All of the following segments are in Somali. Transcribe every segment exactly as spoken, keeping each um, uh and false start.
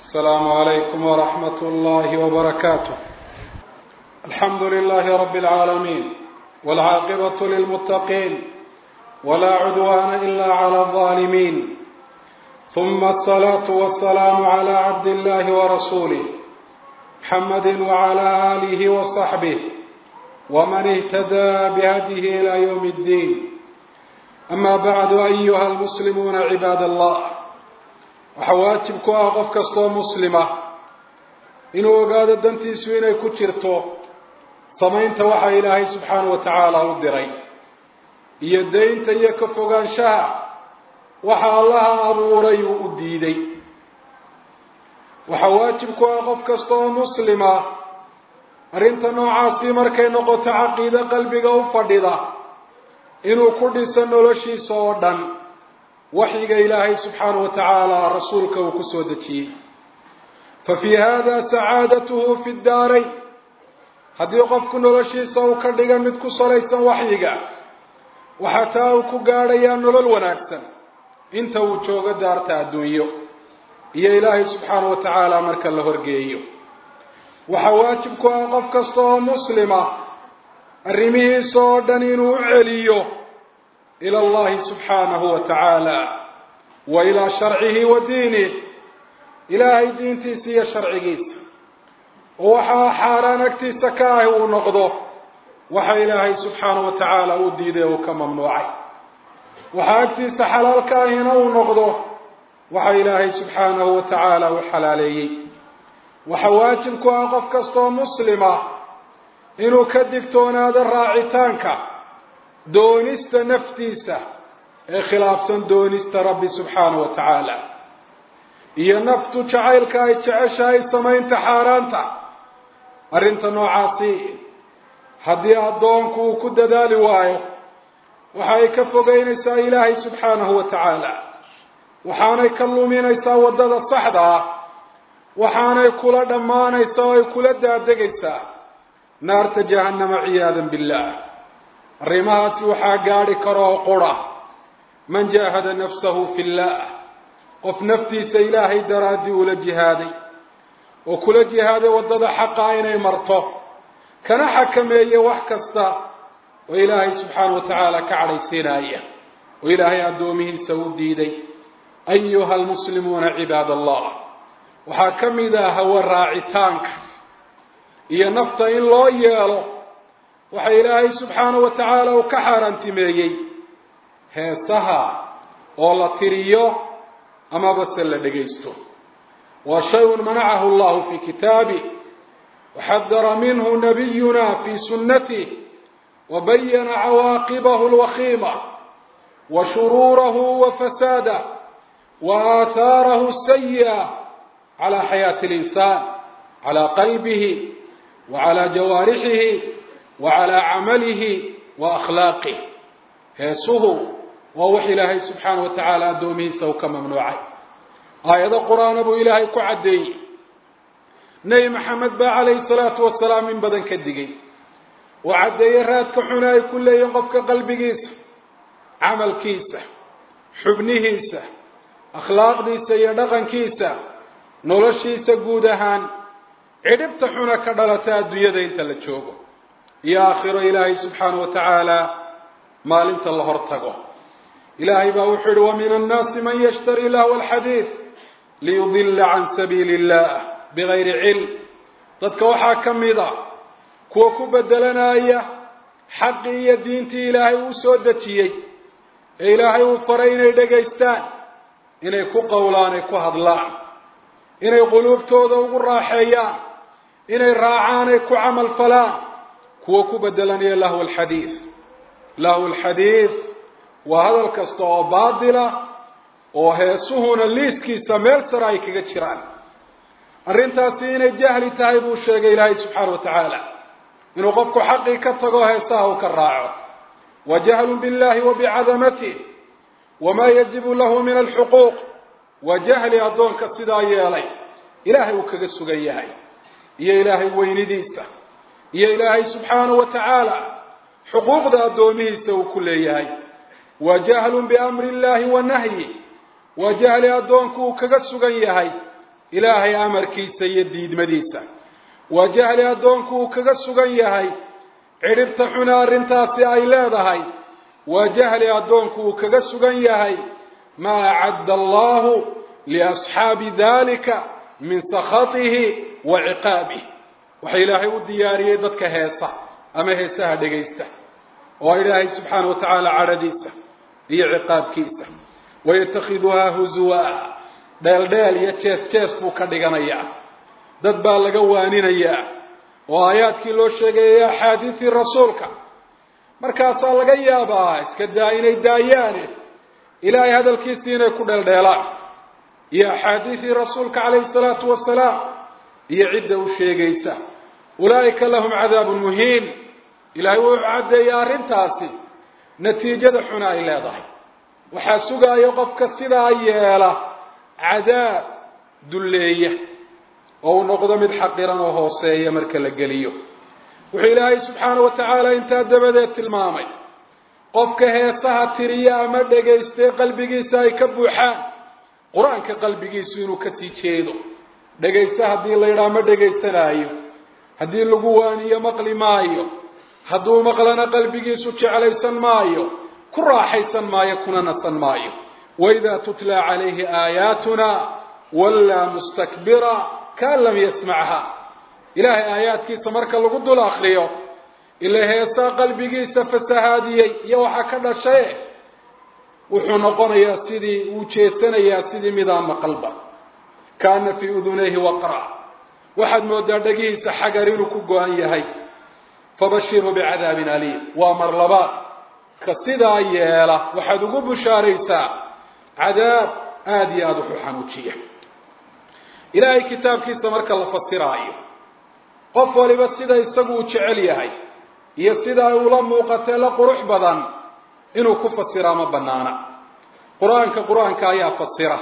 السلام عليكم ورحمة الله وبركاته. الحمد لله رب العالمين، والعاقبة للمتقين، ولا عدوان إلا على الظالمين، ثم الصلاة والسلام على عبد الله ورسوله محمد وعلى آله وصحبه ومن اهتدى بهديه إلى يوم الدين. أما بعد، أيها المسلمون عباد الله، وحواتبكم أقف كستو مسلمة إنه قاد الدنتي سويني كتيرتو سمين توحى إلهي سبحانه وتعالى ودري يدين تيكفوغان شاء وحى الله أبوري وديدي. وحواتبكم أقف كستو مسلمة أرنت نوعاسي مركي نقطة عقيدة قلبك وفردها إنه كل سنة لشي صودا وحيق إلهي سبحانه وتعالى رسولك وكسودتي، ففي هذا سعادته في الدارين. هذا يقف كل شيء سو كرديا متكو صليسا وحيقا وحتى كقاريا نلل وناكسا انت وجوغ دارتا الدنيا يا إلهي سبحانه وتعالى مركا لهرقيا. وحواتبكو أقف كستو مسلمة الرميه صودنين وعليو إلى الله سبحانه وتعالى وإلى شرعه ودينه. إلهي دين تيسي شرع جيس وحا حارانك تيسكاه ونقضه، وحا إلهي سبحانه وتعالى وديده وكممنوعي، وحا اكتيس حلال كاهنا ونقضه، وحا إلهي سبحانه وتعالى وحلالي. وحواتنك أقف كستو مسلمة إنو كدكتون هذا الراعتانك دونست نفتيسة خلافا دونست ربي سبحانه وتعالى. إيا نفتو جعيلك أي تعشاي سمين تحارانتا أرنت نوعاتي هدي أدونكو كد دالي وايو وحاي كفو غينيسا إلهي سبحانه وتعالى، وحاني كلمينيسا ودد الصحدة، وحاني كل دمانيسا وكل دادقيسا نار جهنم عياذا بالله. الرمات وحاقاري كرو قرى من جاهد نفسه في الله قف نفتي سيلاهي درادي ولا جهادي وكل جهادي ودد حقائني مرته كان حكم ايه وحكستا وإلهي سبحانه وتعالى كعلي سينايا وإلهي أدومه سودي دي. أيها المسلمون عباد الله، وحاكم إذا هو الراعتانك إيا نفط إن الله يالو وحا إلهي سبحانه وتعالى وكحار انتميي هيسها والله تريو أما بس اللي دقيستو. وشيء منعه الله في كتابه وحذر منه نبينا في سنته وبين عواقبه الوخيمة وشروره وفساده وآثاره السيئة على حياة الإنسان، على قلبه وعلى جوارحه وعلى عمله وأخلاقه. هيسوه ووحي إلهي سبحانه وتعالى دومه سوك ممنوعي. آية القرآن أبو إلهي كعدي نبي محمد با عليه الصلاة والسلام من بدن كدقي وعدي راتك حناي كل ينقف كقلب كيسة، عمل كيسة، حبني كيسة، أخلاق ديسة، يدغن كيسة، نولشيسة قودهان عدبت حنا كدلتا دوية انت لتشوقه. يا آخر إلهي سبحانه وتعالى ما لنت الله ارتقه. إلهي باوحر ومن الناس من يشتري له الحديث ليضل عن سبيل الله بغير علم. ضدك وحا كميضا كوكو بدلنا إياه حقي دينتي إلهي وسودتي إلهي وفرين دقيستان إني كو قولان كو هضلان إني قلوب تودا وقراحيان إني راعان كو عمل فلان كوكو بدلني له الحديث له الحديث وهذا الكستو باطلة وهيسوهن الليسكي سميل سرايك جتشران. الرنتاسين الجهل تايبو الشيء إلهي سبحانه وتعالى إنه قفك حقي كتغو هيساه كالراعه وجهل بالله وبعظمته وما يجب له من الحقوق وجهل أدونك الصدايا لي إلهي وكغسو غيهي يا إلهي وينديسة يا إلهي سبحانه وتعالى حقوق ذا أدومه سو كل يهي وجهل بأمر الله ونهيه وجهل أدونك كغسو غيهي ilaahay amarkiisa iyo diidmadiisa waa jahli addoonku uu kaga sugan yahay cidhibta xuna arrintaasi ay leedahay waa jahli addoonku uu kaga sugan yahay maa acadda allahu liasxaabi dalika min sakhatihi wa ciqaabih waxa ilaahay u diyaariyey dadka heesa ama heesaha dhegaysta oo ilaahay subxaana wa tacaala cadhadiisa iyo ciqaabkiisa wayatakhiduhaa huzuwaa dheeldheel iyo jees jees buu ka dhiganayaa dad baa laga waaninayaa oo aayaadkii loo sheegayay axaadiisii rasuulka markaasaa laga yaabaa iska daa inay daayaane ilaahay hadalkiisii inay ku dheeldheelaan iyo axaadiisii rasuulka calayhi salaatu wasalaam iyo cidda u sheegaysa ulaa'ika lahum cadaabun muhiin ilaahay wuxuu caddeeyay arrintaasi natiijada xuna ay leedahay waxaa sugaaya qofka sidaa yeela cadaab dulleeya oo uu noqdo mid xaqiran oo hooseeya marka la geliyo wuxuu ilaahay subxaana wa tacaala intaa dabadeed tilmaamay qofka heesaha tiriya ama dhegaystay qalbigiisa ay ka buuxaan qur-aanka qalbigiisu inuu kasii jeedo dhegaysta haddii la yidhaha ma dhegaysanaayo haddii lagu waaniyo maqli maayo hadduu maqlana qalbigiisu jeclaysan maayo ku raaxaysan maayo kuna nasan maayo waidaa tutlaa calayhi aayaatuna wallaa mustakbira kaan lam yasmacha ilaahay aayaadkiisa marka lagu dul akriyo ila heesaa qalbigiisa fasahaadiyey iyo waxaa ka dhashay wuxuu noqonayaa sidii uu jeesanayaa sidii midaan maqalba kaana fii udunayhi waqra waxaad moodaa dhagihiisa xagar inuu ku go-an yahay fabashirhu bicadaabin aliim waa mar labaad ka sidaa yeela waxaad ugu bushaaraysaa cadaab aada iyo aada wuxuu xanuujiya ilaahay kitaabkiisa marka la fasiraayo qof waliba sida isagu uu jecel yahay iyo sida ay ula muuqatee la qurux badan inuu ku fasiraa ma banaana qur-aanka qur-aanka ayaa fasira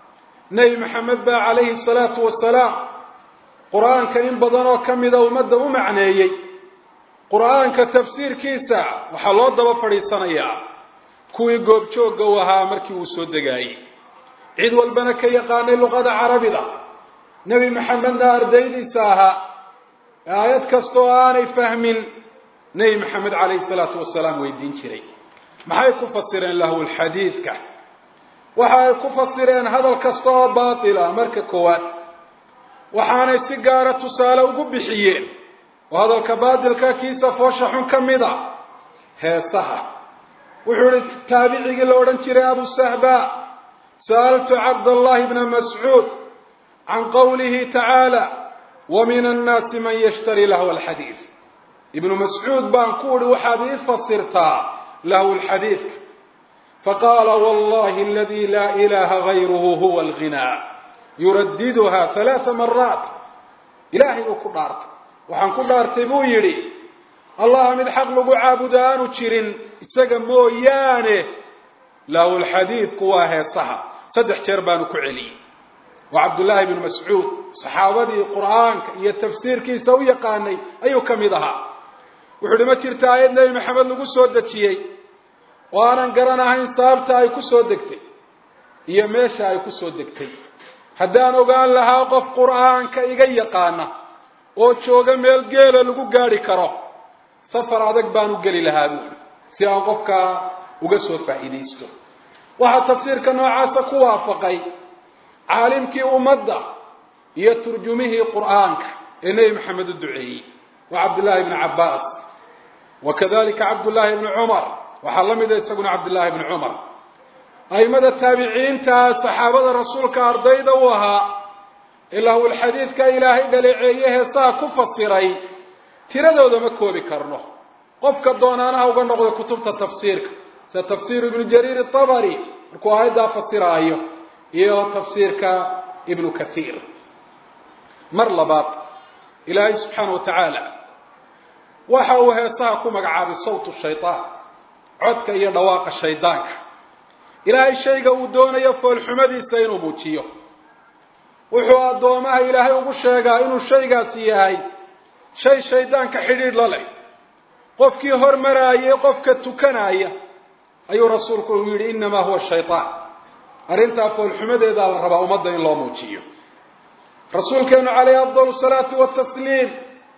nebi maxamed baa calayhi salaatu wasalaam qur-aanka in badan oo ka mida ummadda u macneeyey qur-aanka tafsiirkiisa waxaa loo daba fadhiisanayaa kuwii goobjoogga u ahaa markii uu soo degaayey cid walbana ka yaqaanay luqada carabida nebi maxamedna ardaydiisa ahaa aayad kastoo aanay fahmin nebi maxamed calayhi salaatu wasalaam weydiin jiray maxay ku fasireen lahwulxadiidka waxa ay ku fasireen hadal kasta oo baatila marka koowaad waxaanay si gaara tusaale ugu bixiyeen oo hadalka baatilka kiisa foosha xun ka mid a heesaha wuxuu ihi taabicigii la odhan jiray abu sahba sa'altu cabdallahi bna mascuud can qawlihi tacaala wa min annaasi man yashtari lahwa alxadiid ibnu mascuud baan ku uhi waxaad ii fasirtaa lahwa alxadiidka faqaala wallahi aladi laa ilaha gayruhu huwa alghinaa yuradiduha halaaa maraat ilaahay uu ku dhaartay waxaan ku dhaartay buu yidhi allah mid xaq lagu caabudo aanu jirin isaga mooyaane lahwulxadiidku waa heesaha saddex jeer baanu ku celiyey waa cabdullaahi bnu mascuud saxaabadii qur-aanka iyo tafsiirkiisa u yaqaanay ayuu ka mid ahaa wuxuu uhi ma jirta aayad nebi maxamed lagu soo dejiyey oo aanan garanahayn sababta ay ku soo degtay iyo meesha ay ku soo degtay haddaan ogaan lahaa qof qur-aanka iga yaqaana oo jooga meel geela lagu gaadhi karo safar adag baan u geli lahaa buuli si aan qofkaa uga soo faa'iidaysto waxaa tafsiirka noocaasa ku waafaqay caalimkii ummadda iyo turjumihii qur'aanka ee nebi maxamed u duceeyey waa cabdullaahi bni cabbaas wakadalika cabdullaahi bni cumar waxaa la mida isaguna cabdullaahi bni cumar aimada taabiciinta saxaabada rasuulka ardayda u ahaa ee lahwulxadiidka ilaahay dhaleeceeye heesaha ku fasiray tiradooda ma koobi karno qofka doonaanaha uga noqda kutubta tafsiirka sida tafsiir ibnu jariir atabari markuu aayaddaa fasiraayo iyo tafsiirka ibnu kathiir mar labaad ilaahay subxaana wa tacaala waxa uu heesaha ku magacaabay sawtu shaytaan codka iyo dhawaaqa shaydaanka ilaahay shayga uu doonayo foolxumadiisa inuu muujiyo wuxuu addoomaha ilaahay ugu sheegaa inuu shaygaasi yahay shay shaydaanka xidhiidh la leh qofkii hormaraayay qofka tukanaya ayuu rasuulku uu yidhi innamaa huwa shaytaan arrintaa foolxumadeedaa la rabaa ummadda in loo muujiyo رسولك عليه أفضل الصلاة والتسليم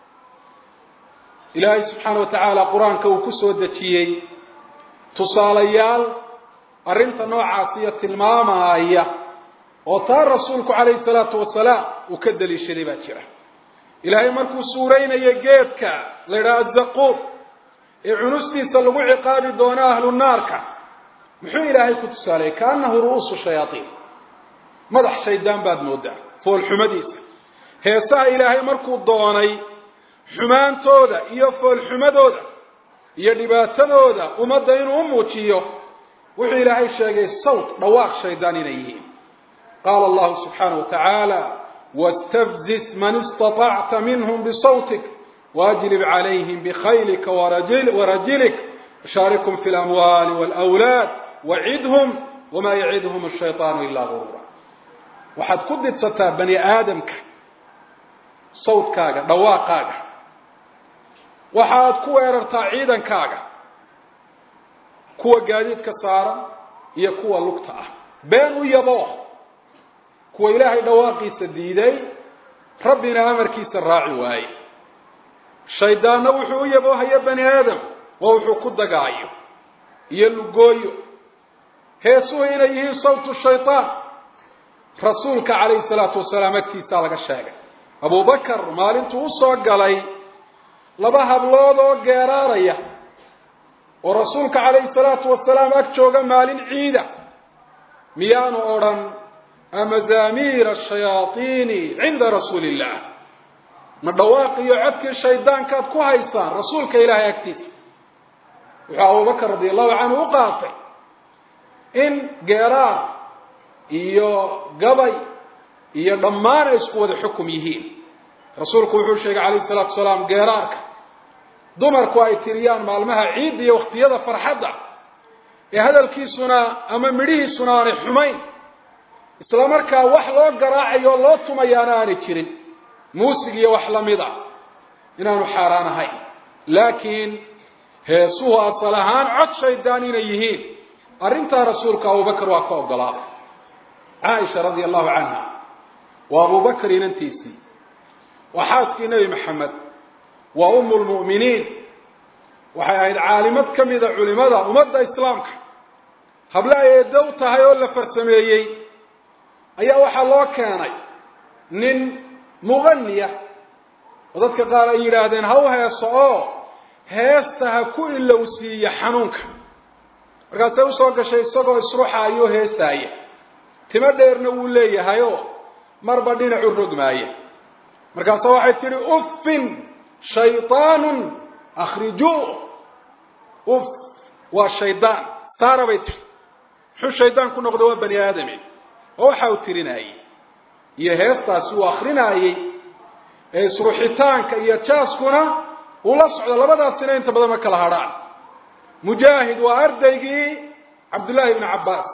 إلهي سبحانه وتعالى قرآن كوكسو دتشيي تصاليال أرنت نوع عاصية الماما هي وطار رسولك عليه الصلاة والسلام وكدل الشريبات شره إلهي مركو سورين يجيبك لرا الزقوم عنستي سلقوا عقاب دون أهل النار محو إلهي كتصالي كأنه رؤوس الشياطين مدح شيدان بعد مودع فول حمديس هيسا إلهي مركو الضواني حمان تودا إيا فول حمدودا إيا دباتنودا ومدين أموتيو وحي إلهي شاقي الصوت رواق شيدان إليه قال الله سبحانه وتعالى واستفزز من استطعت منهم بصوتك واجلب عليهم بخيلك ورجل ورجلك وشاركهم في الأموال والأولاد وعدهم وما يعدهم الشيطان إلا غرورا وحد كدت ستا بني آدمك صوت كاغا دواء كاغا وحد كوير تعيدا كاغا كوا قاديد كسارا هي كوا لقطة بين يبوه كوا إلهي دواقي سديدي ربنا أمر كيس الراعي واي الشيطان وحو يبوه يا بني آدم ووحو كد قاعيو يلقويو هيسو إليه صوت الشيطان رسولك عليه الصلاة والسلام اكتيسا لك الشاقة أبو بكر مالنتو وصوق علي لبها بلوضو قرارية ورسولك عليه الصلاة والسلام اكتوغا مالين عيدة ميانو أوران أمزامير الشياطين عند رسول الله مدواقي يعدك الشيطان كاد كوهيسان رسولك إلهي اكتيس وأبو بكر رضي الله عنه وقاطع إن قرار إيو قبي إيو ضمان إسقوة حكم يهين رسولك وحوشيك عليه الصلاة والسلام قرارك دمرك وإتريان مالمها عيد إيو اختيادة فرحدة هذا الكيسنا أما مريه سنان حمين إسلامركا وحلو قراعي والله تمياناني كرين موسيقى وحلمضة إنه حاران هاي لكن هيسوها صلاحان عد شيطانين يهين أرنتها رسولك أبو بكر وأكو قلاب عائشة رضي الله عنها وأبو بكر ننتيسي وحاتك نبي محمد وأم المؤمنين وحياد عالمات كم إذا علمات ومدى إسلامك هبلا يدوتها يولا فرسميي أي أوحى الله كاني نن مغنية وذلك قال إيرادين هو هيسعو هيستها كل لوسي حنونك markaas uu soo gashay isagoo isruuxaayo heesaaya tima dheerna uu leeyahay oo marba dhinac u rogmaaya markaas waxay tiri uffin shaytaanun akhrijuu uff wa shaytaan saarabit xu shaytaan ku noqdo waa bani aadami oo waxa uu tirinayay iyo heestaas uu akhrinaayay ee isruuxitaanka iyo jaaskuna uu la socdo labadaas sina inta badan ma kala hadhaan مجاهد وأردقي عبد الله بن عباس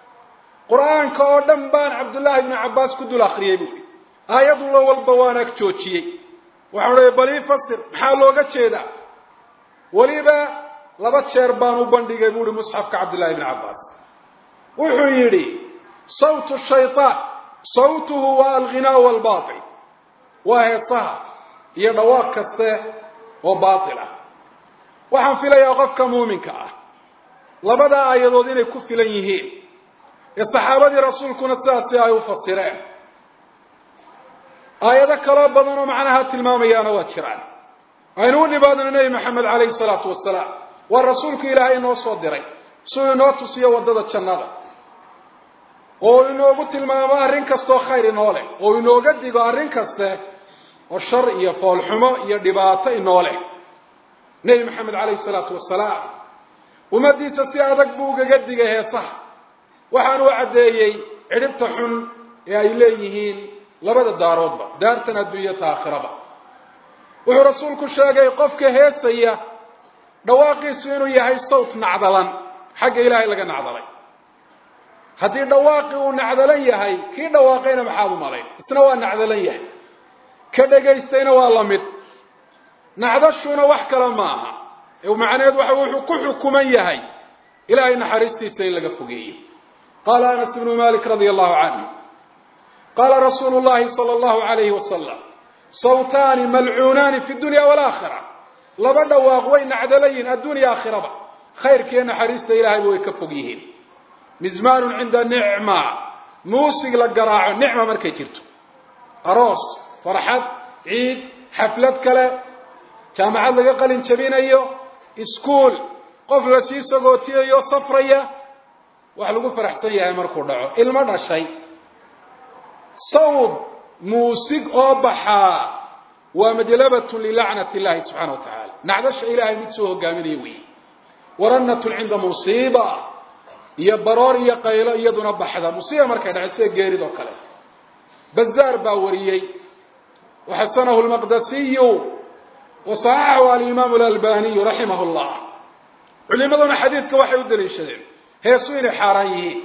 قرآن كودن بان عبد الله بن عباس كدو الأخرية بولي آيات الله والبوانك توتشي وحوري بلي فسر حالو قد شيدا وليبا لبت شيربان وبندقي بولي مصحف عبد الله بن عباس وحيري صوت الشيطان صوته والغناء والباطل وهي صح يدواك السيح وباطله waxaan filayaa qofka muuminka ah labada aayadood inay ku filan yihiin ee saxaabadii rasuulkuna sidaas ay u fasireen aayado kale badan oo macnaha tilmaamayana waa jiraan aynu nibaadna nabi maxamed calayhi salaatu wasalaam wa rasuulku ilaahay noo soo diray soo inoo tusiyo wadada jannada oo inoogu tilmaamo arrin kastoo khayr inoo leh oo inooga digo arrin kaste oo shar iyo fool xumo iyo dhibaato inoo leh نبي محمد عليه الصلاة والسلام ومدي سسي أدق بوغا قدق هيصح وحان وعديي عربت حن يا إليهين لبدا دارود دارتنا الدنيا آخرة وهو رسولك الشاقي قفك هيسية دواقي سوينو يهي صوت نعضلا حق إلهي لغا نعضلي هذه دواقي ونعضلي يهي كي دواقينا محاضو مالين اسنوا نعضلي يهي كدقي استينوا الله مد نعدشونا وحكرا معها ومعناه وحوحو كحكما يهي إلى أن حرستي سيلق فوقيه قال أنس بن مالك رضي الله عنه قال رسول الله صلى الله عليه وسلم صوتان ملعونان في الدنيا والآخرة لبدا واقوين عدلين الدنيا آخرة خير كينا حريست إلهي ويكفقيهين مزمان عند نعمة موسيق لقراع نعمة مركي جرتو أروس فرحات عيد حفلات كلا جامعة لقى قلن شبين أيو اسكول قفل سيسا قوتي أيو صفرية وحلقوا فرحتية مركو دعو المرة الشيء صوب موسيق أبحا ومجلبة للعنة الله سبحانه وتعالى نعدش إلهي متسوه قامل يوي ورنة عند مصيبة يبرار يقيل يدنا بحذا مصيبة مركا نعسيه قيري دو كلا بزار باوريي وحسنه المقدسي وصححه الإمام الألباني رحمه الله علماء حديثك وحي ودري الشديد هي سوين حاريه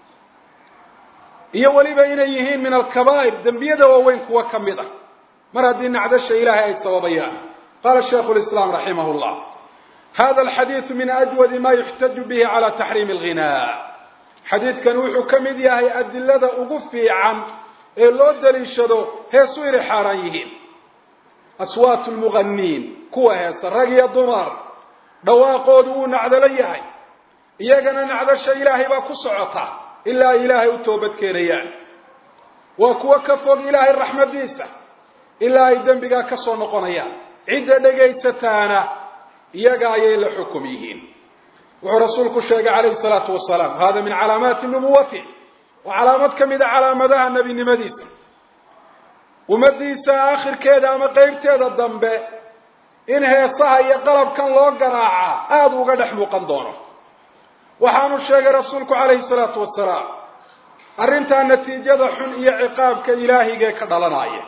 iyo waliba inay yihiin min al-kabaa'ir dambiyada waaweyn kuwa kamida mar hadii nacdasha ilaahay ay sababayaan qala shaykh al-islam rahimahullah hada al-hadith min ajwad ma yuhtaju bihi ala tahrim al-ghina hadithkan wuxuu kamid yahay adillada ugu fiican ee loo daliishado heesu inay xaraan yihiin aswaat al-mughannin kuwa heesa rag iyo dumar dhawaaqoodu uu nacdala yahay iyagana nacdasha ilaahay baa ku socota إلا إلهي وتوبت كيريان وكوا كفوق إلهي الرحمة ديسة إلا إذن بقى كسو نقنيان عدة دقيت ستانا يقايا لحكميهين ورسولك الشيخ عليه الصلاة والسلام هذا من علامات النبوة وعلامات كمدة علامة النبي نمديسة ومديسة آخر كيدا أما قيب تيدا الضنبة إنها صحي قلب كان لو قراعة آدو قد احمقا دونه وحانو الشيخ رسولك عليه الصلاة والسلام أرنتا النتيجة حن إيا عقابك إلهي كدلناي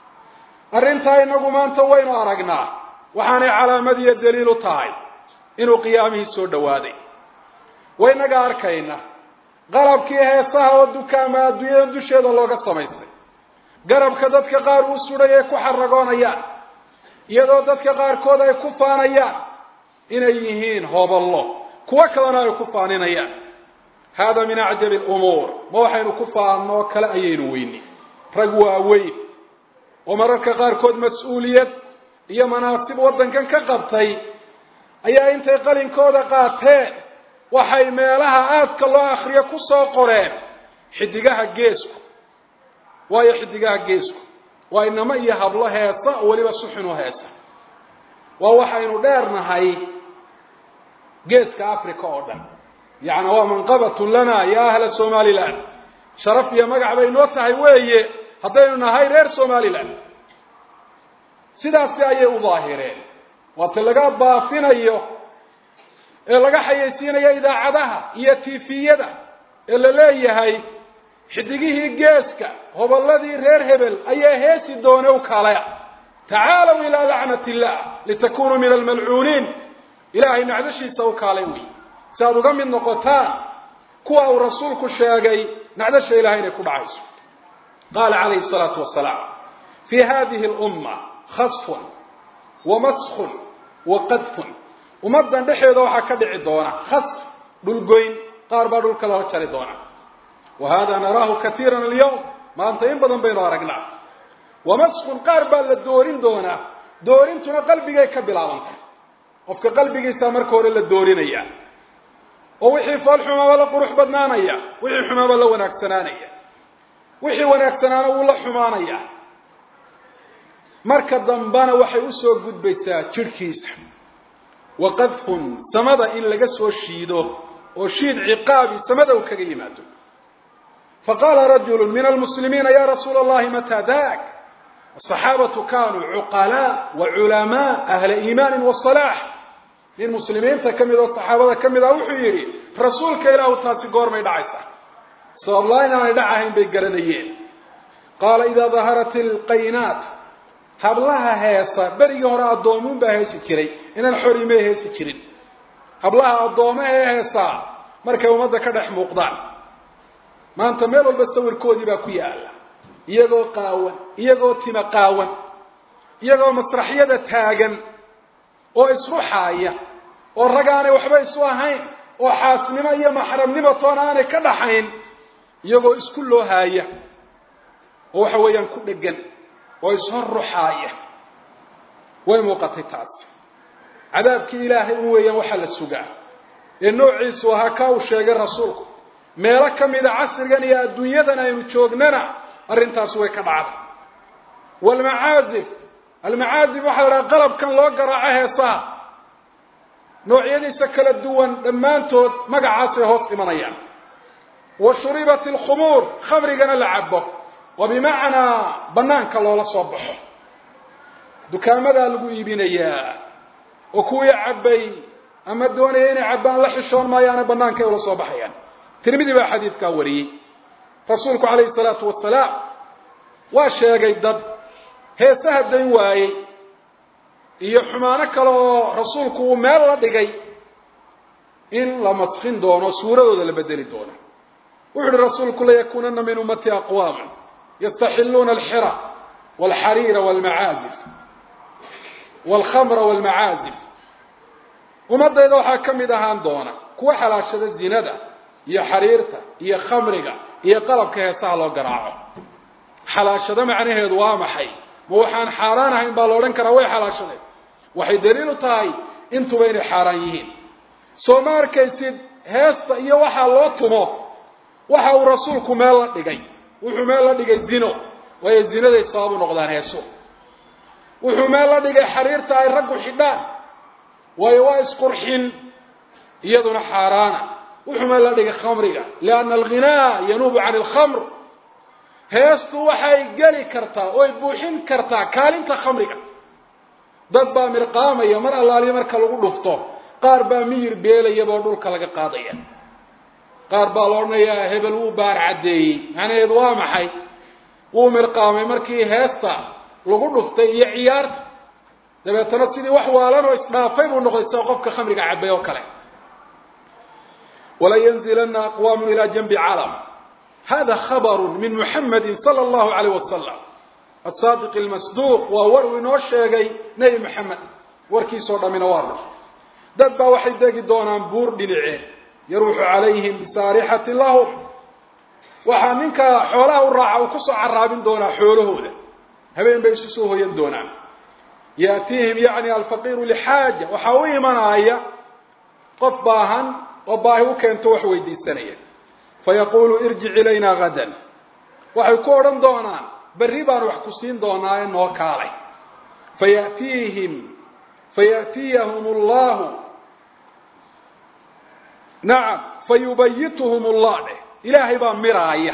أرنتا إنه ما أنت وين أرقنا وحاني على مدي الدليل طاي إنه قيامه السود وادي وين أركينا قرب كيها صها والدكامة دوين دوشيد الله قصميسي قرب كدتك قار وسوريا كحرقون أيان يدو دتك قار كودا يكفان أيان إن يهين هو الله كوكلنا يكفانين أيان هذا من أعجب الأمور ما وحين كفان وكلا أيين ويني رجوا وين ومرك قار كود مسؤولية هي مناصب وطن كان كقبتي أي أنت قلن كودا قاتين وحي مالها آتك الله آخر يكسو قرين حدقها جيسكو وهي حدقها جيسكو وإنما يهب الله هيسا ولي سحنو هيسا ووحين دارنا هاي جيسك أفريقيا أوردن يعني هو منقبة لنا يا أهل الصومالي الآن شرف يا مقع بينوتها هاي هدينا هاي رير صومالي الآن سيداسي أيه ظاهرين وتلقى بافين أيه laga xayeysiinaya idaacadaha iyo tiifiyada ee la leeyahay xidigihii geeska hoballadii reer hebel ayaa heesi doonay u kaalaya tacaalaw ila la'natillah litakunu min almal'uunin ilaahay nacdashiisa u kaalay wi saad uga mid noqotaan kuwa uu rasuulku sheegay nacdasha ilaahayna ku dhacayso qala alayhi salatu wassalaam fi hadhihi al-umma khasfun wa maskhun wa qadfun ومدن دحيده waxa ka dhici doona khas dhul goyn qaar baa dhulka la jari doona وهذا نراه كثيرا اليوم ما انت in badan baynu aragnaa ومسخ qaar baa la doorin doona doorintuna qalbiga ka bilaabanta qofka qalbigiisa marka hore la doorinaya oo wixii falxuma wala qurux badnaanaya wixii xuma wala wanaagsanaanaya wixii wanaagsanaana uu la xumaanaya marka dambana waxay u soo gudbaysaa jirkiisa وقذف سمد إن لقسوا الشيده وشيد عقابي سمد وكقيماته فقال رجل من المسلمين يا رسول الله متى ذاك الصحابة كانوا عقلاء وعلماء أهل إيمان والصلاح للمسلمين تكمل الصحابة كمل وحيري رسولك إله تناسي قور ما يدعيسه صلى الله عليه يدعهم بالقرنيين قال إذا ظهرت القينات hablaha heesa bariga hore adoomun baa heesi jiray inaan xoriimay heesi jirin hablaha adoomaha heesa markay umada ka dhex muuqdaan maanta meel walba sawirkoodii baa ku yaala iyagoo qaawan iyagoo tima qaawan iyagoo masraxiyada taagan oo isruxaaya oo ragaanay waxba isu ahayn oo xaasnimo iyo maxramnimo toona aanay ka dhaxayn iyagoo isku loo haaya waxa weeyaan ku dhagan oo isoo ruxaaya way muuqatay taas cadaabkii ilaahay uu weeyaan waxa la sugaa ee noociisu aha ka uu sheegay rasuulku meelo kamida casrigan iyo adduunyadan aynu joognana arintaas way ka dhacday wal macaazif al macaazif waxa la qalabkan loo garaaco heesaha noocyadiisa kala duwan dhammaantood magacaas ay hoos imanayaan wa shuribat al khumur khamrigana la cabo wa bimaana banaanka loola soo baxo dukaamada lagu iibinayaa oo kuwii cabay ama doonayeen inay cabaan la xishoon maayaan banaanka ay ula soo baxayaan tirmidhi baa xadiidka wariyay rasuulku kaleey salaatu wasalaam waa sheegay dad heesaha dayn waayay iyo xumaano kale oo rasuulku uu meel la dhigay in la masxin doono suuradooda la bedeli doono wuxuu rasuulku la yakunana min ummati aqwam yastahilluna al-hira wal-harira wal-ma'azif wal-khamra wal-ma'azif ummadayda waxa kamid ahaan doona kuwa xalaashada zinada iyo xariirta iyo khamriga iyo qalabka heesaha loo garaaco xalaashada macnaheedu waa maxay ma waxaan xaraan ahayn baa loo oran karaa way xalaashaday waxay daliil u tahay intuba inay xaraan yihiin soo ma arkaysid heesta iyo waxa loo tumo waxa uu rasuulku meel la dhigay wuxuu meel la dhigay zino way zinada sabab u noqdaan heeso wuxuu meel la dhigay xariirta ay rag u xidhaan way waa isqurxin iyaduna xaraana wuxuu meel la dhigay khamriga laana al-ghinaa yanubu 'an al-khamr heestu waxay gali kartaa oo buuxin kartaa kaalinta khamriga dad baa mirqaamaya mar allaaliyo marka lagu dhufto qaar baa miyir beelayaba dhulka laga qaadaya qaar baa loornaya hebel uu baar cadeeyay anayd waa maxay uu mirqaamay markii heesta lagu dhuftay iyo ciyaarta dabeetana sidii wax waalan oo isdhaafay uu noqday soo qofka khamriga cabay oo kale wala yanzilanna aqwam ila janbi alam هذا خبر من محمد صلى الله عليه وسلم الصادق المصدوق وورو نو شيغي نبي محمد وركي سو دمنا وار دبا waxay degi doonaan buur dhinace yaruuxu calayhim bisarihati lahum waxa ninka xoolaha u raaca uu ku soo caraabin doona xoolahooda habeen bay isu soo hoyan doonaan yaatihim yaani al-faqir li haja waxa uu imanaya qof baahan oo baahi u keento wax weydiisanaya فيقول ارجع إلينا غدا وحيكون دونا بريبان وحكسين دونا إنه كالي فيأتيهم فيأتيهم الله نعم فيبيتهم الله إلهي بان مرايا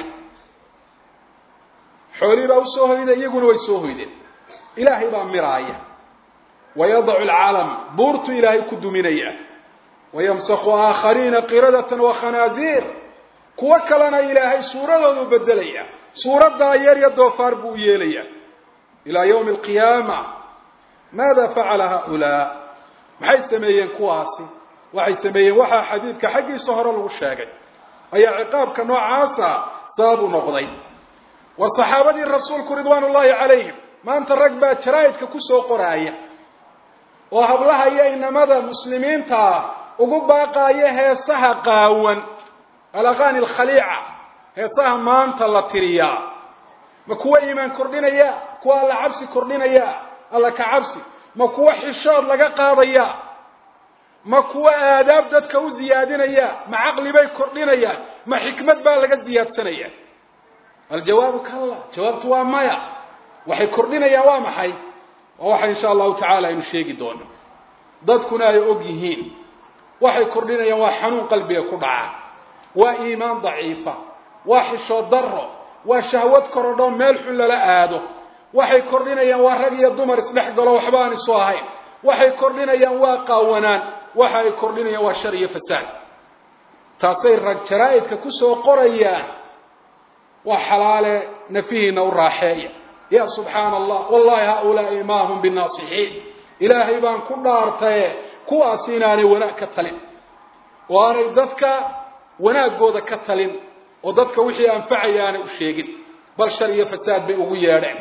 حولي باو سوهيدا يقولوا ويسوهيدا إلهي بان مرايا ويضع العالم بورت إلهي كدومينيا ويمسخ آخرين قردة وخنازير kuwa kalena ilaahay suuradoodu bedelaya suurada yar iyo doofaar buu yeelaya ila yawm alqiyama maada fa'ala haula maxay sameeyeen kuwaasi waxay sameeyeen waxa xadiidka xaqiisa hore lagu sheegay ayaa ciqaabka noocaasa saabu noqday wa saxaabadii rasuulku ridwaanullaahi calayhim maanta rag baa jaraa'idka ku soo qoraaya oo hablaha iyo inamada muslimiinta ugu baaqaya heesaha qaawan الأغاني الخليعة هي صاها ما أنت الله تريا ما كوا إيمان كردنا يا كوا الله عبسي كردنا يا الله كعبسي ما كوا حشاد لقى قاضيا ما كوا آداب ذات كوا زيادنا يا ما عقل بي كردنا يا ما حكمة بقى لقى زياد سنة يا الجواب كلا جواب توا مايا وحي كردنا يا وامحي ووحي إن شاء الله تعالى ينشيق دون ضد كنا يؤجيهين وحي كردنا يا وحنون قلبي كبعة وإيمان ضعيفة وحشو ضره وشهوات كردون ملح لا آده وحي كردنا يا ورق يا دمر اسمح قالوا وحبان سواهين وحي كردنا يا واقاونان وحي كردنا يا وشريه فساد تصير رج شرائط كسو قريا وحلال نفينا وراحيه يا سبحان الله والله هؤلاء ما هم بالناصحين إلهي بان كدارتي كواسيناني ونا كتلين وانا ددك wanaagooda ka talin oo dadka wixii anfacayaan u sheegin bal shariyo fasaad bay ugu yeedheen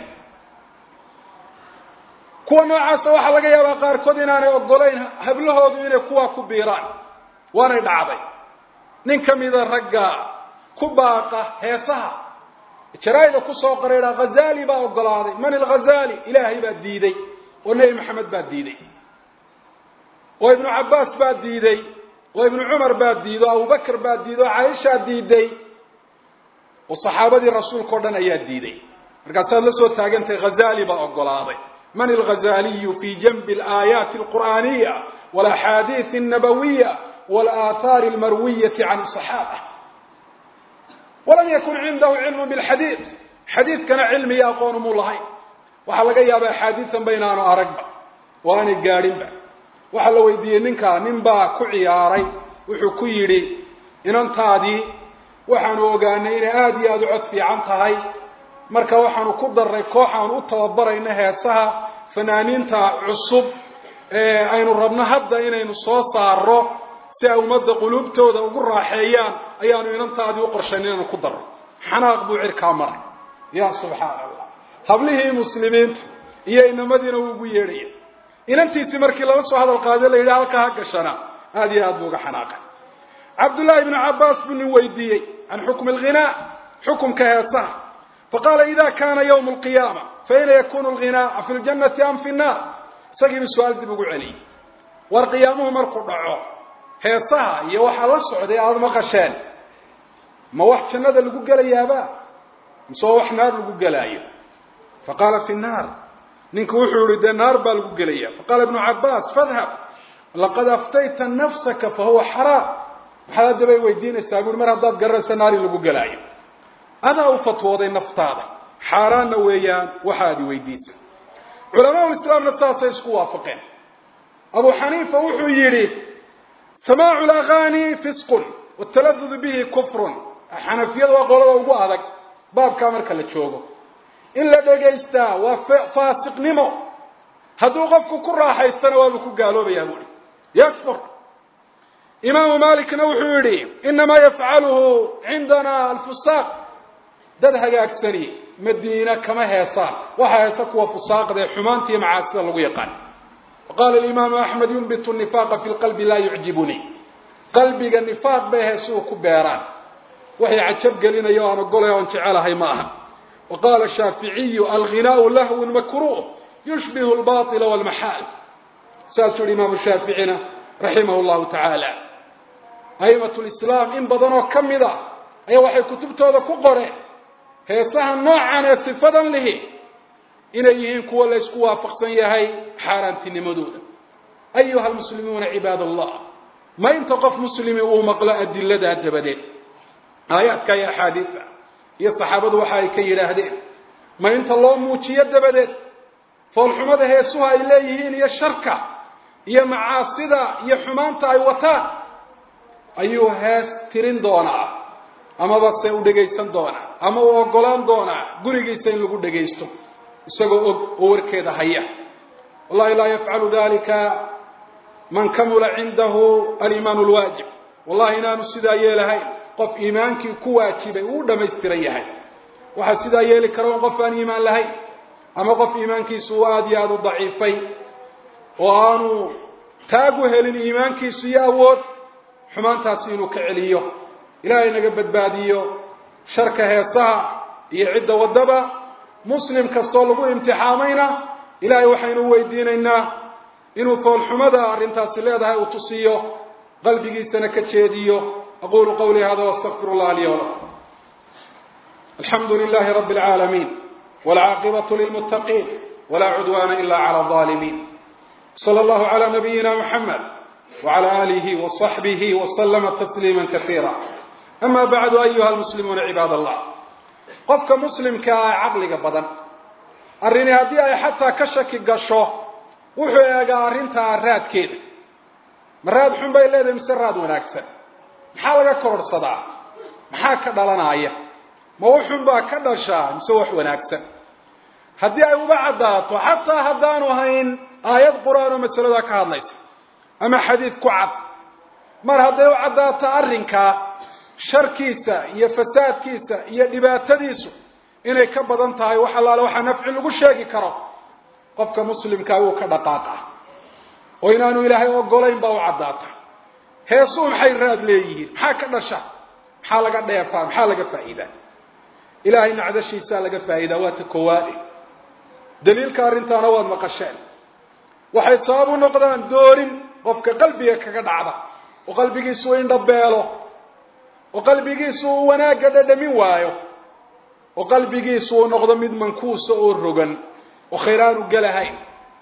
kuwa noocaas waxa laga yaabaa qaar kood inaanay ogoleyn hablahoodu inay kuwa ku biiraan waana dhacday nin kamida ragga ku baaqa heesaha jaraa'ida ku soo qareera Ghazali baa ogolaaday man al-Ghazali ilaahay baa diiday oo Nabi Maxamed baa diiday oo Ibn Abbas baa diiday oo Ibn Umar baa diiday oo Abu Bakr baa diiday oo Aisha diiday oo saxaabadii rasuulka oo dhan ayaa diiday markaas la soo taagantay Ghazali baa ogolaaday man al-Ghazali fi janb al-ayat al-Qur'aniyya wal ahadith an-nabawiyya wal athar al-marwiyyah 'an as-sahaba ولم يكن عنده علم بالحديث حديث كان علمي يقون مولهين waxa laga yaabaa xadiisan baynaano aragba waana gaarinba waxa la weydiiyay ninka ninba ku ciyaaray wuxuu ku yiri inantaadii waxaan ogaanay in aad iyo aad u cod fiican tahay marka waxaan ku daray kooxan u tababarayna heesaha fanaaniinta cusub ee aynu rabno hadda inaynu soo saaro si ay umada qulubtooda ugu raaxeeyaan ayaanu inantaadii u qorsheynayna ku daro xanaaq buu cirka maray ya subhanallah hablihi muslimiinta iyo inamadiina ugu yeedhay inantiisi markii laga soo hadal qaaday la yiraahdo halka ha gashana aad iyo aad buu uga xanaaqay Abdullah ibn Abbas bin waydiiyay an hukm al-ghina hukm kaasa فقال إذا كان يوم القيامة فأين يكون الغناء في الجنة أم في النار سجل السؤال دي بقول علي والقيامه مركو دعو heesaha iyo waxa la socday aad ma qasheen ma wax jannada lagu galayaaba soo wax naar lagu galaayo faqala fi an-nar ninku wuxuu yiri naar baa lagu galaya faqala ibn Abbas fadhhab laqad aftayta nafsaka fa huwa haram hada bay weydiinaysaa guur mar hadaad garaysa naar lagu galaayo ana u fatwooday naftaada xaraana weeyaan waxaad weydiisay culimada islaamna saasay isku waafaqeen Abu Hanifa wuxuu yiri سماع الأغاني فسق والتلذذ به كفر حنفية وقولوا ugu adag baabka marka la joogo in la dhageystaa waa faasiq nimo haduu qofku ku raaxaystana waa ku gaaloobayaa buu yakfur Imam Malik wuxuu yiri inma yaf'aluhu indana al-fusaq dad hagaagsani Madiina kama heesaan waxa heesa kuwa fusaaqda xumaantii macaasida lagu yaqaan وقال الإمام أحمد ينبت النفاق في القلب لا يعجبني قلبي النفاق به سوق بيران وهي عجب قلنا يا أنا قولها وانتعالها معها وقال الشافعي الغناء لهو مكروه يشبه الباطل والمحال ساس الإمام الشافعي رحمه الله تعالى أئمة الإسلام إن بدنوا كم ذا أي وحي كتبته هذا كقره هي سهل نوعا صفة له إليهم كوا ليسكوا فقسن هاي حارنتي نمدود أيها المسلمون عباد الله ما ينتقف مسلم ومقلأ الدلة الدبدين آيات كي حادثة يا الصحابة وحاي كي لهدين ما ينت الله موتي الدبدين فالحمد هي سوها إليهين يا الشركة يا معاصدة يا حمانتا أيوتان أيها هاس ترين دونا أما بس ودقيستان دونا أما وقلان دونا قريقيستان لقود دقيستو isagoo warkeeda haya wallahi la yaf'alu dhalika man kamula indahu al-iman al-wajib wallahi inaanu sida yeelahay qof iimaankii ku waajibay uu dhameystiran yahay waxa sida yeeli karo qof aan iimaan lahayn ama qof iimaankiisu aad iyo aad u daciifay oo aanu taagu helin iimaankiisu iyo awood xumaantaas inuu ka celiyo ilaahay naga badbaadiyo sharka heesaha iyo cidda wadaba مسلم كاستو لغو امتحامينا إلهي وحينو ويدينينا إنو فول حمدا رنتاس ليدها وتصيو قلبي سنكتشيديو أقول قولي هذا واستغفر الله لي ولكم الحمد لله رب العالمين والعاقبة للمتقين ولا عدوان إلا على الظالمين صلى الله على نبينا محمد وعلى آله وصحبه وسلم تسليما كثيرا أما بعد أيها المسلمون عباد الله qofka muslimka ah aqliga badan arini hadii ay xataa ka shaki gasho wuxuu eegaa arinta raadkeeda maraad xun bay leedahay mise raad wanaagsan maxaa laga kororsadaa maxaa ka dhalanaya ma wuxun baa ka dhashaa mise wax wanaagsan hadii ay uba cadaato xataa hadaanu hayn aayad quraan oo masalada ka hadlaysa ama xadiis ku cad mar haday u cadaato arinka sharkiisa iyo fasaadkiisa iyo dhibaatadiisu inay ka badan tahay waxa la waxa nafci lagu sheegi karo qofka muslimka uu ka dhaqaaqa oo inaanu ilaahay ogolayn baa u cadaata heesu maxay raad leeyihiin maxaa ka dhasha maxaa laga dheefaa maxaa laga faa'iidaa إلهي نعدشي سالك فائدة واتكوائي دليل كارنتانا واد مقشان waxay sabab u noqdaan doorin qofka qalbiga kaga dhacda oo qalbigiisu in dhabeelo oo qalbigiisu wanaaga dhadhamin waayo oo qalbigiisu noqdo mid mankuus oo rogan oo khayraanu galahayn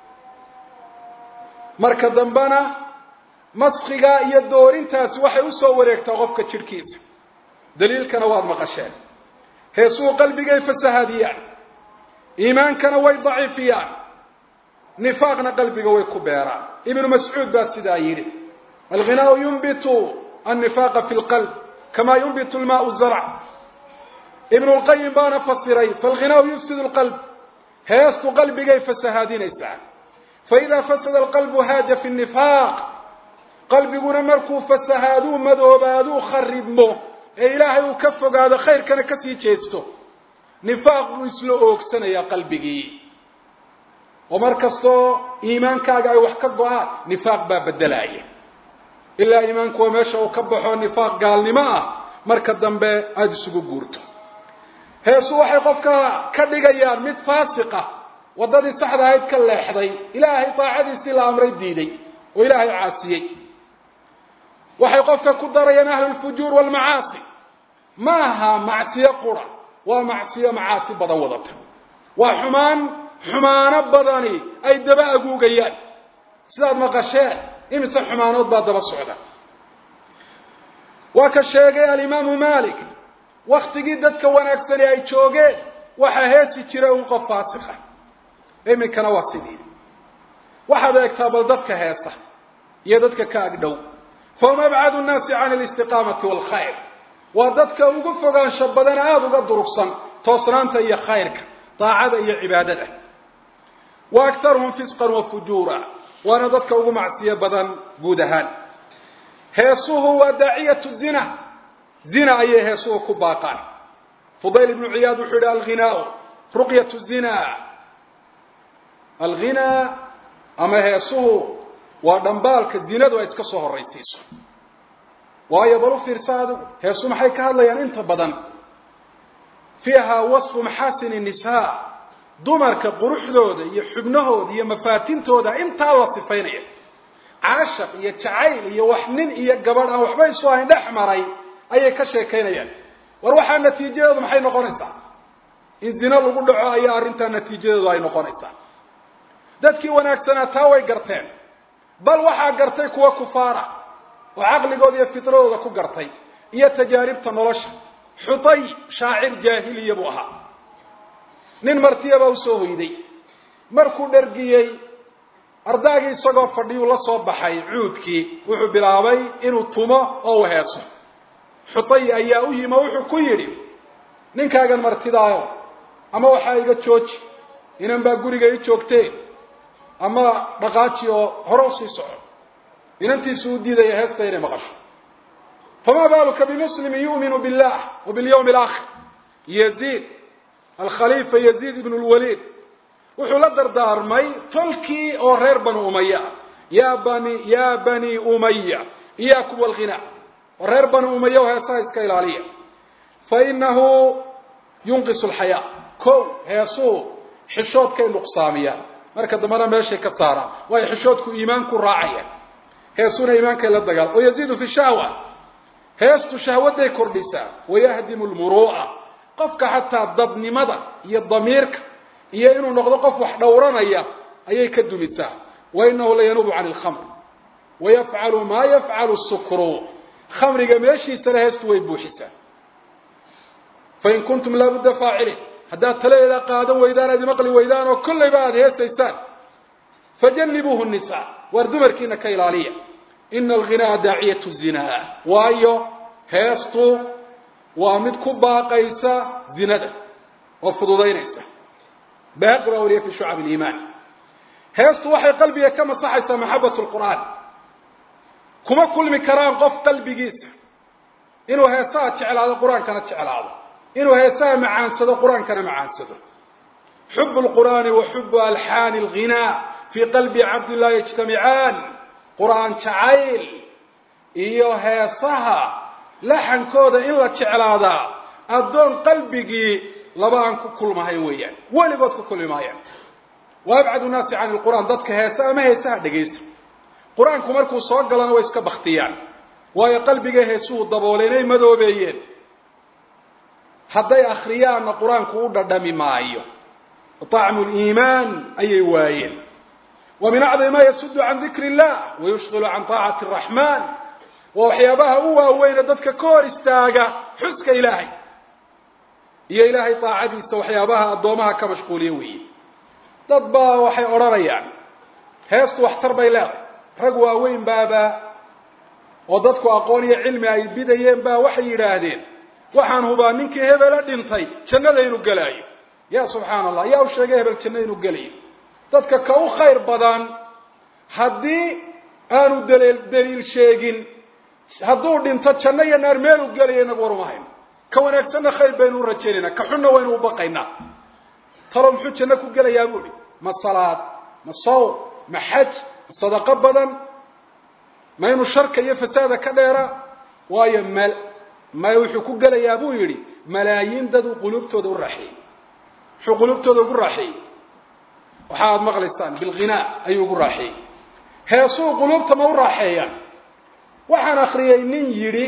marka dambana masqiga iyo doorintaas waxay u soo wareegtaa qofka jirkiisa daliilkana waad maqasheen heesuu qalbiga fasahaadiyaan iimaankana way daciifiyaan نفاقنا قلبي قوي كبيرا ابن مسعود بات سدايري الغناء ينبت النفاق في القلب كما ينبت الماء الزرع ابن القيم بان فسري فالغناء يفسد القلب هيست قلبي قوي فسهادين إسعى فإذا فسد القلب هاج في النفاق قلبي قونا مركو فسهادو مذوبادو خربمو إلهي وكفق هذا خير كان كتي جيستو نفاق يسلوك سنة يا قلبي ومركزتو إيمانك أي وحكبها نفاق باب الدلائي إلا إيمانك وماشا وكبحوا نفاق قال نماء مركز دنبه أجسو قورتو هيسو وحي قفك كدقيان مد فاسقة ودادي سحدا هيد كالليحضي إلهي طاعدي سيلا أمر الديدي وإلهي عاسيي وحي قفك كدريان أهل الفجور والمعاصي ماها معصية قرى ومعصية معاصي بضوضت وحمان حمانة بدني أي دباء جوجيان سلاد مقشان إمسح حمانات بعد دباء الصعدة وكشاجع الإمام مالك وقت جدت كون أكثر أي شوجة وحهات ترى وقفاتها إمي كان واسدين وحدا يكتب ضدك هاسة يدتك كأجدو فهم أبعد الناس عن الاستقامة والخير وضدك وقف عن شبدنا عاد وقد رخصا توصلانت يا خيرك طاعة يا عبادته وأكثرهم فسقا وفجورا وأنا ضدك أقوم معصية بدن بودهان هيسوه وداعية الزنا زنا أي هيسوه كباقان فضيل بن عياض وحدى الغناء رقية الزنا الغناء أما هيسوه ودنبالك الديناد ويتكسوه الرئيسيس وأيضا في رساله هيسوه محيك هذا يعني انت بدن فيها وصف محاسن النساء dumarka quruxdooda iyo xubnahooda iyo mafaatintooda inta la sifaynaya caashaq iyo jacayl iyo wax nin iyo gabadh aan waxba isoo hayn dhaxmaray ayay ka sheekeynayaan war waxa natiijadeedu maxay noqonaysaa in dina lagu dhaco ayaa arinta natiijadeedu ay noqonaysaa dadkii wanaagsanaa taa way garteen bal waxa gartay kuwa kufaara oo aqligooda iyo fitradooda ku gartay iyo tajaaribta nolosha xutay shaacir jaahiliya buu ahaa nin martiyaba u soo hoyday markuu dhargiyay ardaagii isagoo fadhiyo la soo baxay cuudkii wuxuu bilaabay inuu tumo oo heeso xutay ayaa u yima wuxuu ku yiri ninkaagan martidaayo ama waxa iga jooji inan baa guriga ii joogtay ama dhaqaaji oo hore u sii soco inantiisu u diiday heesta inay maqasho fama baaluka bimuslim yu'minu billah wa bil yawm al-akhir yazid الخليفة يزيد بن الوليد وحول دردار مي تلكي أو غير بني أمية يا بني يا بني أمية إياكم والغناء غير بني أمية وهي سايس كيلالية فإنه ينقص الحياة كو هيسو حشوت كي نقصامية مركز دمنا ماشي كثارة وهي حشوتكم إيمانكم راعية هيسون إيمانك للدقال ويزيد في الشهوة هيستو شهوة دي كردسة ويهدم المروءة قفك حتى الضبن مضى هي الضميرك هي إنه نقض قف وحدورنا إياه أي كدمسا وإنه لا ينوب عن الخمر ويفعل ما يفعل السكر خمر جميشي سرهست ويبوحسا فإن كنتم لابد فاعله هذا تلا إذا قادم وإذا ندي مقلي وإذا وكل بعد هي سيستان فجنبوه النساء واردمر كينا كيلالية إن الغناء داعية الزنا وأيو هيستو وامد كبا قيسا زنده وفضودينيسا باقرأوا لي في شعب الإيمان هيستو وحي قلبي كما صحيت محبة القرآن كما كل مكران قف قلبي قيسا إنه هيسا تشعل هذا القرآن كانت تشعل هذا إنه هيسا معان سده القرآن كان معان سده حب القرآن وحب ألحان الغناء في قلب عبد الله يجتمعان قرآن شعيل إيو هيساها لحن كودا إلا تشعل هذا addoon qalbigii laba aan ku kulmahay weeyaan weligood ku kulmi maayaan waabcadu naasi can alqur'aan dadka heesa ama heesaha dhegaysta qur-aanku markuu soo galana way iska baktiyaan waayo qalbiga heesuhu dabooleynay madoobeeyeen hadday akhriyaanna qur-aanku u dhadhami maayo طacmu liimaan ayay waayeen ومن أعظم ما يسد عن ذكر الله ويشغل عن طاعة الرحمن وحيابها هو وين ضدك كور استاغا حسك إلهي يا إلهي طاعتي وحيابها الضومها كمشغولين وي ضبا وحي أراريان هيست واحتر بيلاغ رقوا وين بابا وضدك أقوني علمي أي بدايين با وحي رادين وحان هبا منك هبا لدنطي شنالين قلاي يا سبحان الله يا وشاقه هبا شنالين قلاي dadka ka u khayr badan haddii aanu daliil daliil sheegin hadduu dhinto janno iyo naar meel u gelayo inagu warumahayn ka wanaagsanna khayr baynu u rajaynaynaa ka xunna waynu u baqaynaa talo muxuu janno ku gelayaa buuhi ma salaad ma sawm ma xaj ma sadaqo badan ma inuu sharka iyo fasaada ka dheera waayo mal ma wuxuu ku gelayaa buu yidhi malaayiin dad uu qulubtooda u raaxeeyey muxuu qulubtooda ugu raaxeeyey waxaad maqlaysaan bilghinaa ayuu ugu raaxeeyey heesuu quluubta ma u raaxeeyaan waxaan akhriyey nin yidhi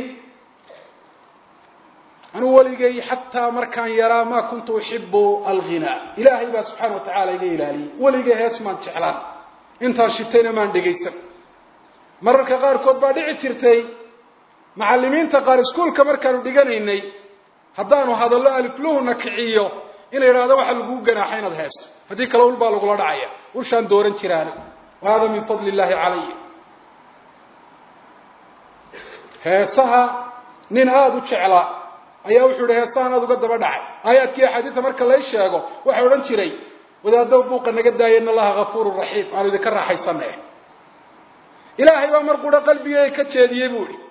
anuu weligay xataa markaan yaraa maa kuntu uxibu alghinaa ilaahay baa subxaana watacaala iga ilaaliyey weligay hees maan jeclaan intaan shitayna maan dhegaysan mararka qaarkood baa dhici jirtay macallimiinta qaar iskuulka markaanu dhiganaynay haddaanu hadallo alifluhuna kiciyo in la yidhaahdo waxa lagu ganaaxay inaad heesto haddii kale ul baa lagula dhacaya ushaan dooran jiraana wahada min fadli illaahi calaya heesaha nin aada u jeclaa ayaa wuxuu yihi heesahan aada uga daba dhacay aayaadkii axaadiida marka lay sheego waxay odhan jiray wadaaddow buuqa naga daaya in allaha gafuurun raxiim aanu idinka raaxaysanae ilaahay baa mar qura qalbigay ka jeediyey buu ihi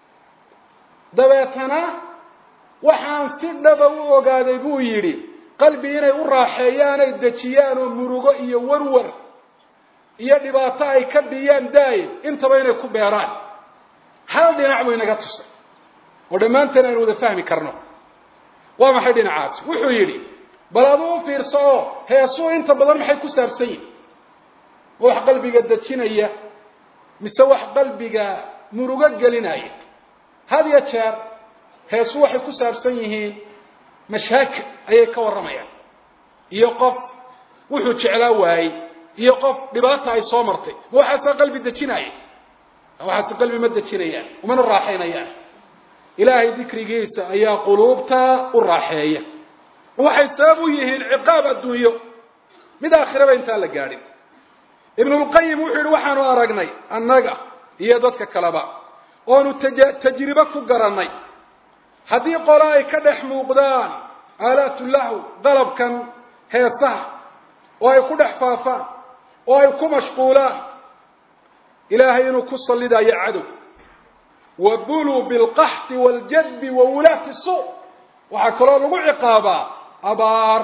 dabeetana waxaan si dhaba u ogaaday buu yidhi qalbi inay u raaxeeyaan ay dejiyaan oo murugo iyo warwar iyo dhibaato ay ka dhiyaan daaye intaba inay ku beeraan hal dhinac buu inaga tusay oo dhammaanteen aynu wada fahmi karno waa maxay dhinacaasi wuxuu yidhi bal aduu u fiirso oo heesuu inta badan maxay ku saabsan yihin wax qalbiga dejinaya mise wax qalbiga murugo gelinaya had iyo jeer heesuu waxay ku saabsan yihiin mashaakil ayay ka warramayaan iyo qof wuxuu jeclaa waayey iyo qof dhibaata ay soo martay ma waxaasa qalbi dejinaya waxaase qalbi ma dejinayaan umana raaxaynayaan ilaahay dikrigiisa ayaa quluubta u raaxeeya waxay sabab u yihiin ciqaab adduunyo mid aakhiraba intaan la gaadhin ibnulqayim wuxuu yidhi waxaanu aragnay annaga iyo dadka kaleba oonu tajribo ku garannay haddii qolo ay ka dhex muuqdaan aalaatu lahu dalabkan heesaha oo ay ku dhex faafaan oo ay ku mashquulaan ilaahay inuu ku sallidayo cadow wabuluu bilqaxti waaljadbi wa wulaati suu waxaa kaloo lagu ciqaabaa abaar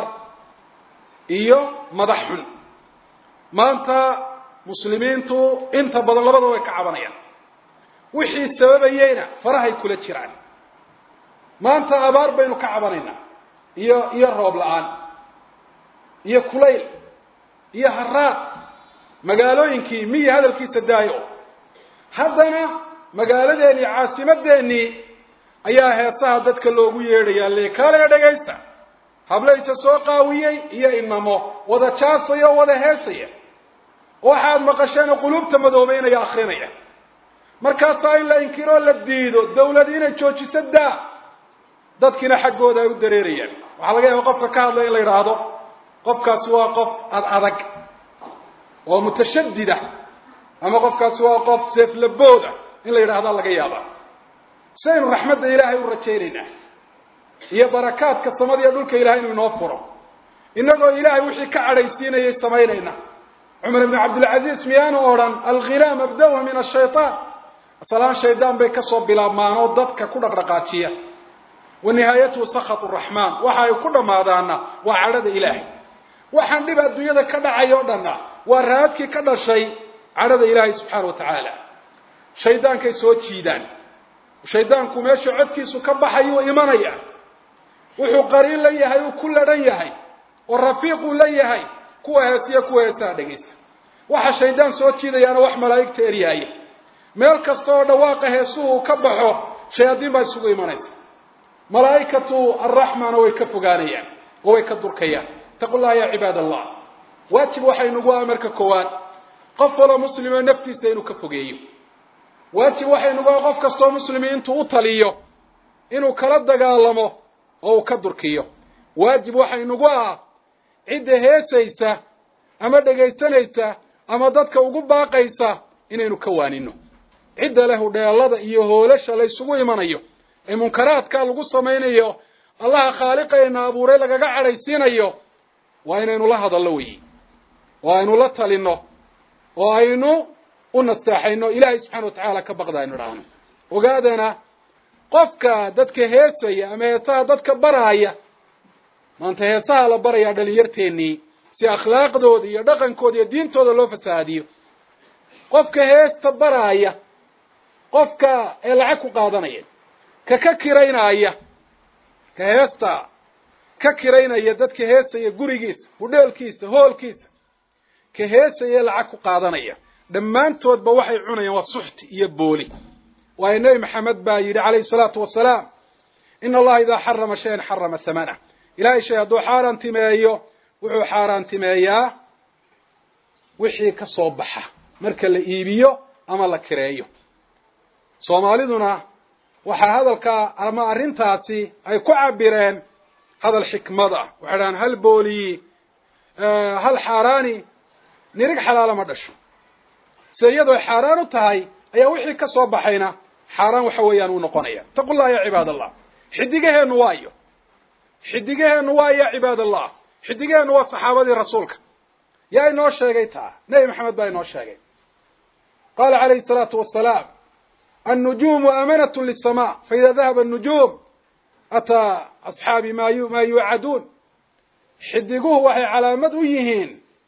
iyo madax xun maanta muslimiintu inta badan labadaba way ka cabanayaan wixii sababayeyna farahay kula jiraan maanta abaar baynu ka cabanaynaa iyo iyo roob la-aan iyo kulayl iyo haraaq magaalooyinkii miyi hadalkiisa daayo haddana magaaladeennii caasimadeennii ayaa heesaha dadka loogu yeedhayaa leekaalaga dhagaysta hablaysa soo qaawiyey iyo inamo wada jaasaya oo wada heesaya waxaad maqasheen quluubta madoobeynaya akrinaya markaasaa in la inkiroo la diido dawlad inay joojiso daa dadkiina xaggooda ay u dareerayaan waxaa laga yaaba qofka ka hadlaya in la yidhaahdo qofkaasi waa qof ad adag oo mutashadida ama qofkaasi waa qof seeflabooda in la yidhaahdaa laga yaabaa saynu raxmadda ilaahay u rajaynaynaa iyo barakaadka samada iyo dhulka ilahay inuu inoo furo innagoo ilaahay wixii ka cadhaysiinayay samaynayna cumar ibnu cabdilcaziiz miyaanu odhan alghinaa mabda'uha min ashaytaan asalaan shaydaan bay kasoo bilaabmaan oo dadka ku dhaqdhaqaajiya wa nihaayatuhu sakhatu raxmaan waxa ay ku dhammaadaana waa cadhada ilaahay waxaan dhib adduunyada ka dhacay oo dhanna waa raadkii ka dhashay cadhada ilaahay subxaana wa tacaala shaydaankay soo jiidaan shaydaanku meesha codkiisu ka baxayuu imanaya wuxuu qariin la yahay uu ku ladhan yahay oo rafiiquu la yahay kuwa heesiya kuwa heesaa dhegaysta waxa shaydaan soo jiidayaana wax malaa'igta eryaaya meel kasta oo dhawaaqa heesuhu ka baxo shayaadiin baa isugu imanaysa malaa'ikatu arraxmaana way ka fogaanayaan oo way ka durkayaan taqullaha ya cibaad allah waajib waxaynu ugu amarka koowaad qof wala muslima naftiisa inuu ka fogeeyo waajib waxaynu ugu qof kastoo muslimi intuu u taliyo inuu kala dagaalamo oo uu ka durkiyo waajib waxaynu ugu ah cidda heesaysa ama dhegaysanaysa ama dadka ugu baaqaysa inaynu ka waanino cidda leh dheelada iyo hoolasha la isugu imanayo ee munkaraadka lagu samaynayo allaha khaaliqayna abuuray lagaga cadhaysiinayo waa inaynu la hadallo weeye waa aynu la talino oo aynu u nasteexayno ilaahay subxaana watacaala ka baqda aynu dhahno ogaadana qofka dadka heesaya ama heesaha dadka baraaya maanta heesaha la barayaa dhalinyarteennii si akhlaaqdooda iyo dhaqankooda iyo diintooda loo fasahaadiyo qofka heesta baraaya qofka ee lacag ku qaadanaya ka ka kiraynaya ka heesta ka kiraynaya dadka heesaya gurigiisa hudheelkiisa hoolkiisa ka heesaya lacag ku qaadanaya dhammaantoodba waxay cunayaan waa suxti iyo booli waa nabi maxamed baa yidhi calayhi salaatu wasalaam in allaha idaa xarama shayan xarama thamana ilaahay shay hadduu xaaraantimeeyo wuxuu xaaraantimeeyaa wixii ka soo baxa marka la iibiyo ama la kireeyo soomaaliduna waxaa hadalka ama arrintaasi ay ku cabireen hadal xikmad ah waxay dhahaan hal booliyi hal xaaraani nirig xalaala ma dhasho se iyadoo xaaraan u tahay ayaa wixii ka soo baxayna xaaraan waxa weeyaan uu noqonaya taqullaha ya cibaad allah xidigaheenu waayo xidigaheenu waa ya cibaad allah xidigaheenu waa saxaabadii rasuulka yaa inoo sheegay taa nebi maxamed baa inoo sheegay qaala calayhi salaatu wasalaam النجوم أمنة للسماء فإذا ذهب النجوم أتى أصحابي ما ما يوعدون حدقوه وحي على مدويهين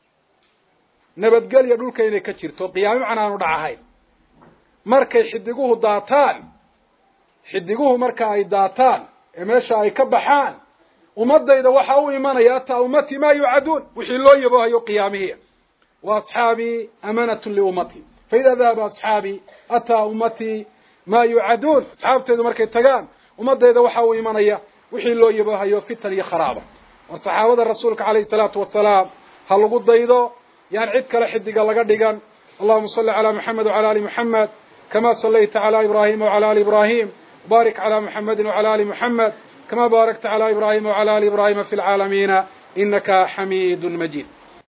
نبت قال يدول كيني كتيرتو قيام معنا ندعهاي مركي حدقوه داتان حدقوه مركا أي داتان إماشا أي كبحان ومضى إذا وحاو إيمانا يأتى أمتي ما يوعدون وحي الله يبوها يو قيامه وأصحابي أمانة لأمتي فإذا ذهب أصحابي أتى أمتي ما يعدون أصحابتي إذا مركي تقان ومضى إذا وحاو إيمانيا وحي الله يبوها يو فتن يخرابة وصحابة الرسول عليه الصلاة والسلام هل قد إذا يعني عدك لحدك الله قد اللهم صل على محمد وعلى آل محمد كما صليت على إبراهيم وعلى آل إبراهيم بارك على محمد وعلى آل محمد كما باركت على إبراهيم وعلى آل إبراهيم في العالمين إنك حميد مجيد